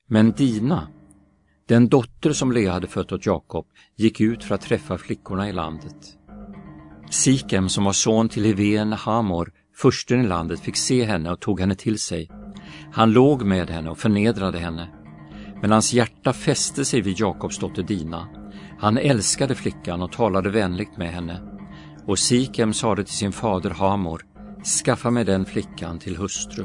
Men Dina, den dotter som Lea hade fött åt Jakob, gick ut för att träffa flickorna i landet. Sikem, som var son till Hevén Hamor, fursten i landet, fick se henne och tog henne till sig. Han låg med henne och förnedrade henne. Men hans hjärta fäste sig vid Jakobs dotter Dina. Han älskade flickan och talade vänligt med henne. Och Sikem sade till sin fader Hamor: skaffa mig den flickan till hustru.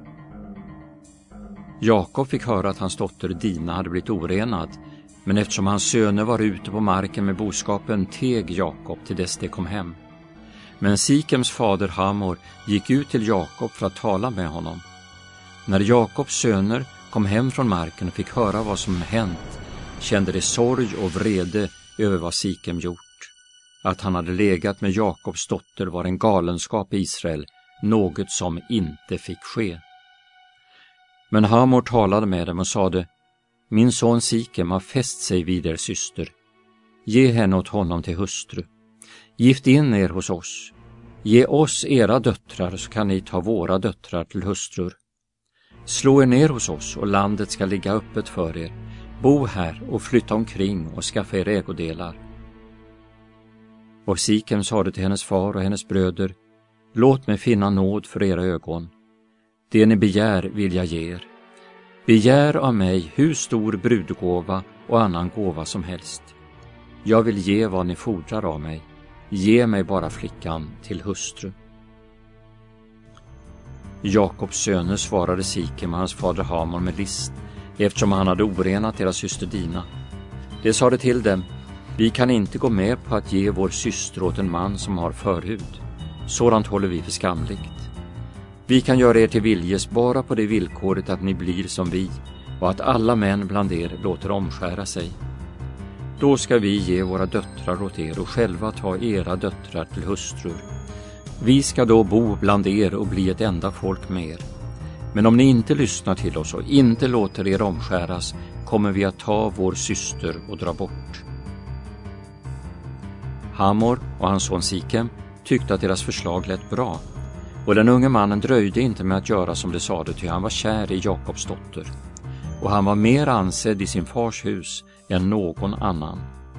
Jakob fick höra att hans dotter Dina hade blivit orenad, men eftersom hans söner var ute på marken med boskapen teg Jakob till dess de kom hem. Men Sikems fader Hamor gick ut till Jakob för att tala med honom. När Jakobs söner kom hem från marken och fick höra vad som hänt, kände de sorg och vrede över vad Sikem gjort. Att han hade legat med Jakobs dotter var en galenskap i Israel, något som inte fick ske. Men Hamor talade med dem och sade: min son Sikem har fäst sig vid er syster. Ge henne åt honom till hustru. Gift in er hos oss. Ge oss era döttrar, så kan ni ta våra döttrar till hustrur. Slå er ner hos oss och landet ska ligga öppet för er. Bo här och flytta omkring och skaffa er ägodelar. Och Sikem sade till hennes far och hennes bröder: låt mig finna nåd för era ögon. Det ni begär vill jag ge er. Begär av mig hur stor brudgåva och annan gåva som helst. Jag vill ge vad ni fordrar av mig. Ge mig bara flickan till hustru. Jakobs söner svarade Sikem och hans fader Hamor med list, eftersom han hade orenat deras syster Dina. De sade till dem: vi kan inte gå med på att ge vår syster åt en man som har förhud. Sådant håller vi för skamligt. Vi kan göra er till viljes bara på det villkoret att ni blir som vi och att alla män bland er låter omskära sig. Då ska vi ge våra döttrar åt er och själva ta era döttrar till hustrur. Vi ska då bo bland er och bli ett enda folk med er. Men om ni inte lyssnar till oss och inte låter er omskäras, kommer vi att ta vår syster och dra bort. Hamor och hans son Sikem tyckte att deras förslag lät bra, och den unge mannen dröjde inte med att göra som det sade, ty han var kär i Jakobs dotter, och han var mer ansedd i sin fars hus än någon annan.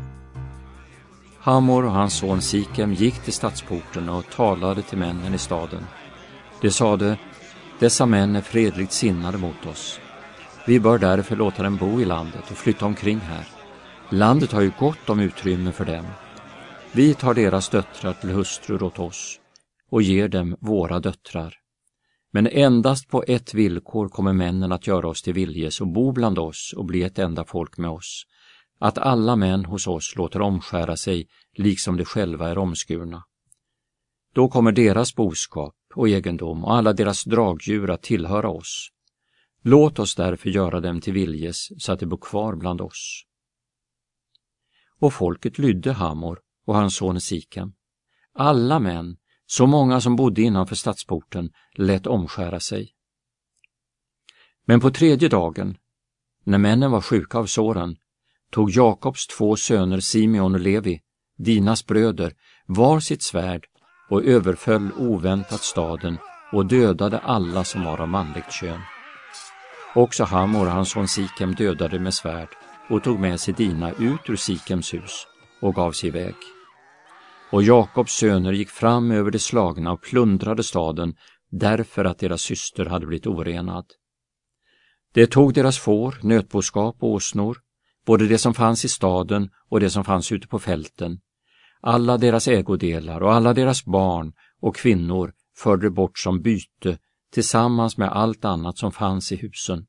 Hamor och hans son Sikem gick till stadsporten och talade till männen i staden. De sade: dessa män är fredligt sinnade mot oss. Vi bör därför låta dem bo i landet och flytta omkring här. Landet har ju gott om utrymme för dem. Vi tar deras döttrar till hustrur åt oss och ger dem våra döttrar. Men endast på ett villkor kommer männen att göra oss till viljes och bo bland oss och bli ett enda folk med oss: att alla män hos oss låter omskära sig liksom de själva är omskurna. Då kommer deras boskap och egendom och alla deras dragdjur att tillhöra oss. Låt oss därför göra dem till viljes så att de bor kvar bland oss. Och folket lydde Hamor och hans son Sikem. Alla män, så många som bodde innanför stadsporten, lät omskära sig. Men på tredje dagen, när männen var sjuka av såren, tog Jakobs 2 söner Simeon och Levi, Dinas bröder, var sitt svärd och överföll oväntat staden och dödade alla som var av manligt kön. Också Hamor och hans son Sikem dödade med svärd och tog med sig Dina ut ur Sikems hus och gav sig iväg. Och Jakobs söner gick fram över de slagna och plundrade staden därför att deras syster hade blivit orenad. De tog deras får, nötboskap och åsnor, både det som fanns i staden och det som fanns ute på fälten. Alla deras ägodelar och alla deras barn och kvinnor förde bort som byte tillsammans med allt annat som fanns i husen.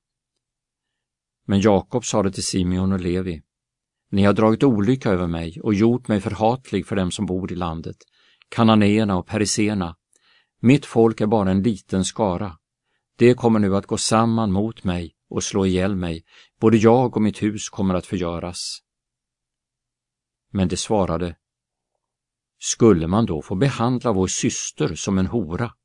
Men Jakob sade till Simeon och Levi: ni har dragit olycka över mig och gjort mig förhatlig för dem som bor i landet, kananéerna och periserna. Mitt folk är bara en liten skara. Det kommer nu att gå samman mot mig och slå ihjäl mig. Både jag och mitt hus kommer att förgöras. Men de svarade: skulle man då få behandla vår syster som en hora